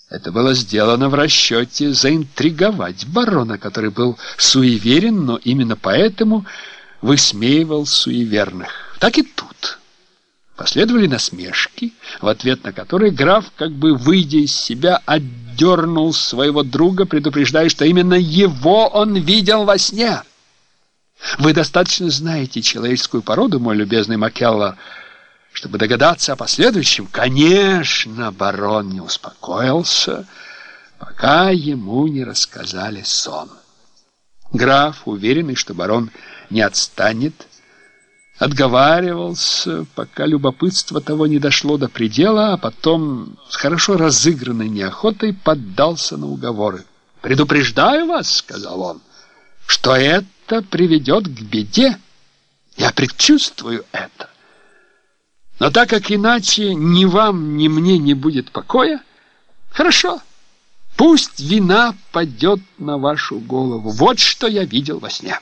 Это было сделано в расчете заинтриговать барона, который был суеверен, но именно поэтому высмеивал суеверных. Так и тут. Последовали насмешки, в ответ на которые граф, как бы выйдя из себя, отдернул своего друга, предупреждая, что именно его он видел во сне. Вы достаточно знаете человеческую породу, мой любезный Маккеллар, чтобы догадаться о последующем. Конечно, барон не успокоился, пока ему не рассказали сон. Граф, уверенный, что барон не отстанет, отговаривался, пока любопытство того не дошло до предела, а потом с хорошо разыгранной неохотой поддался на уговоры. «Предупреждаю вас, — сказал он, — что это приведет к беде. Я предчувствую это. Но так как иначе ни вам, ни мне не будет покоя, хорошо, пусть вина падет на вашу голову. Вот что я видел во сне.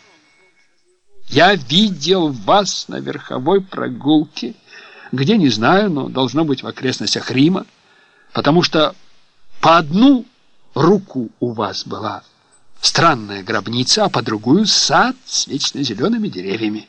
Я видел вас на верховой прогулке, где, не знаю, но должно быть в окрестностях Рима, потому что по одну руку у вас была странная гробница, а по другую сад с вечно зелеными деревьями.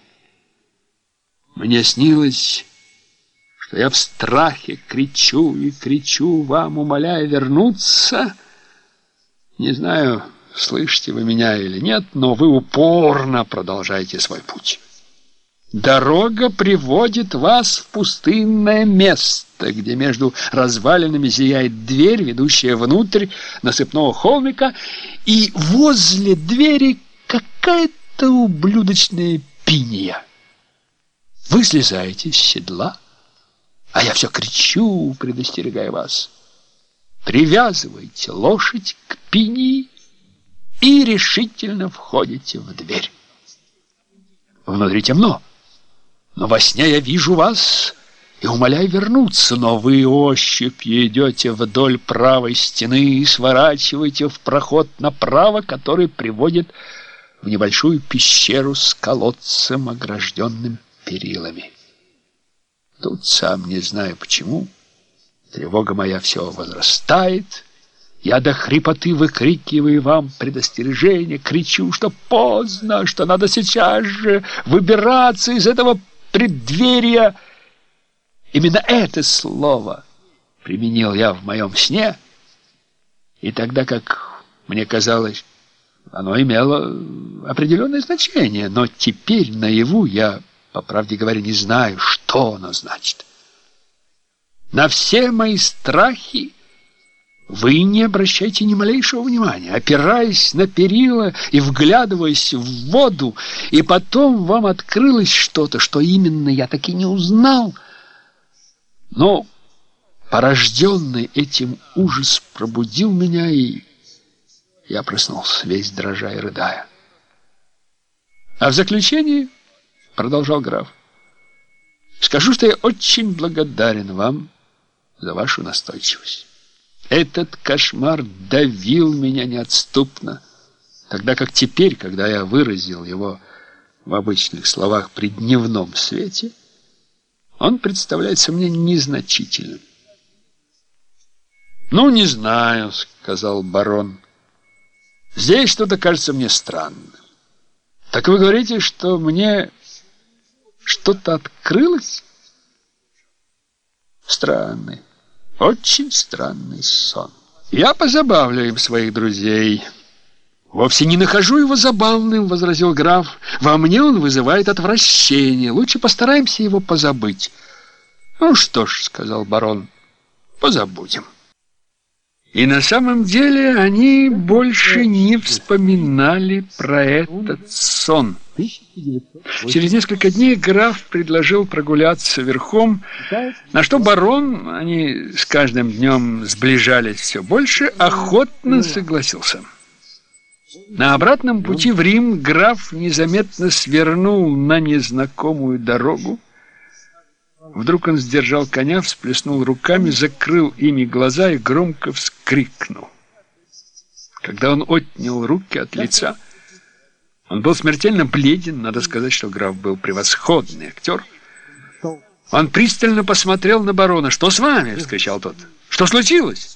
Мне снилось, что я в страхе кричу и кричу вам, умоляя вернуться. Не знаю, слышите вы меня или нет, но вы упорно продолжаете свой путь. Дорога приводит вас в пустынное место, где между развалинами зияет дверь, ведущая внутрь насыпного холмика, и возле двери какая-то ублюдочная пинья. Вы слезаете с седла, а я все кричу, предостерегая вас. Привязывайте лошадь к пиньи и решительно входите в дверь. Внутри темно, но во сне я вижу вас и умоляю вернуться, но вы ощупью идете вдоль правой стены и сворачиваете в проход направо, который приводит в небольшую пещеру с колодцем, огражденным перилами. Тут сам не знаю почему, тревога моя все возрастает. Я до хрипоты выкрикиваю вам предостережение, кричу, что поздно, что надо сейчас же выбираться из этого преддверия. Именно это слово применил я в моем сне, и тогда, как мне казалось, оно имело определенное значение, но теперь наяву я, по правде говоря, не знаю, что оно значит. На все мои страхи вы не обращайте ни малейшего внимания, опираясь на перила и вглядываясь в воду, и потом вам открылось что-то, что именно я так и не узнал. Но порожденный этим ужас пробудил меня, и я проснулся, весь дрожа и рыдая. А в заключение, продолжал граф, скажу, что я очень благодарен вам за вашу настойчивость. Этот кошмар давил меня неотступно, тогда как теперь, когда я выразил его в обычных словах при дневном свете, он представляется мне незначительным. «Ну, не знаю», — сказал барон. «Здесь что-то кажется мне странным. Так вы говорите, что мне что-то открылось?» Странный, очень странный сон. Я позабавлю им своих друзей. Вовсе не нахожу его забавным, возразил граф. Во мне он вызывает отвращение. Лучше постараемся его позабыть. Ну что ж, сказал барон, позабудем. И на самом деле они больше не вспоминали про этот сон. Через несколько дней граф предложил прогуляться верхом, на что барон, они с каждым днем сближались все больше, охотно согласился. На обратном пути в Рим граф незаметно свернул на незнакомую дорогу. Вдруг он сдержал коня, всплеснул руками, закрыл ими глаза и громко вскрикнул. Когда он отнял руки от лица, он был смертельно бледен. Надо сказать, что граф был превосходный актер. Он пристально посмотрел на барона. «Что с вами?» — вскричал тот. «Что случилось?»